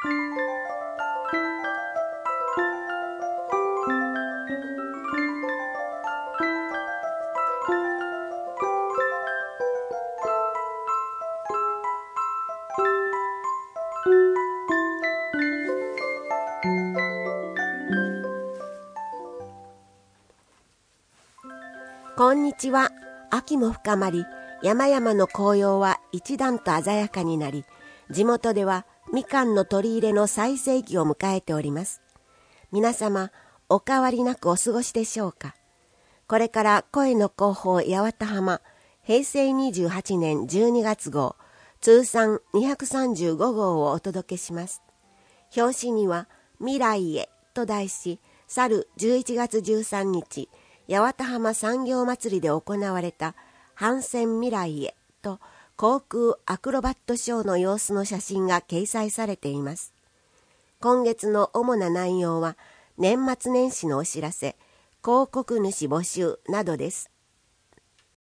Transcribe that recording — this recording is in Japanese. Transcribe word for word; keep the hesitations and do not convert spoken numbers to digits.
こんにちは。秋も深まり、山々の紅葉は一段と鮮やかになり、地元ではみかんの取り入れの最盛期を迎えております。皆様、お変わりなくお過ごしでしょうか。これから声の広報八幡浜、へいせいにじゅうはちねんじゅうにがつ号、通算にひゃくさんじゅうご号をお届けします。表紙には、未来へと題し、去るじゅういちがつじゅうさんにち、八幡浜産業祭りで行われた帆船未来へと航空アクロバットショーの様子の写真が掲載されています。今月の主な内容は年末年始のお知らせ、広告主募集などです。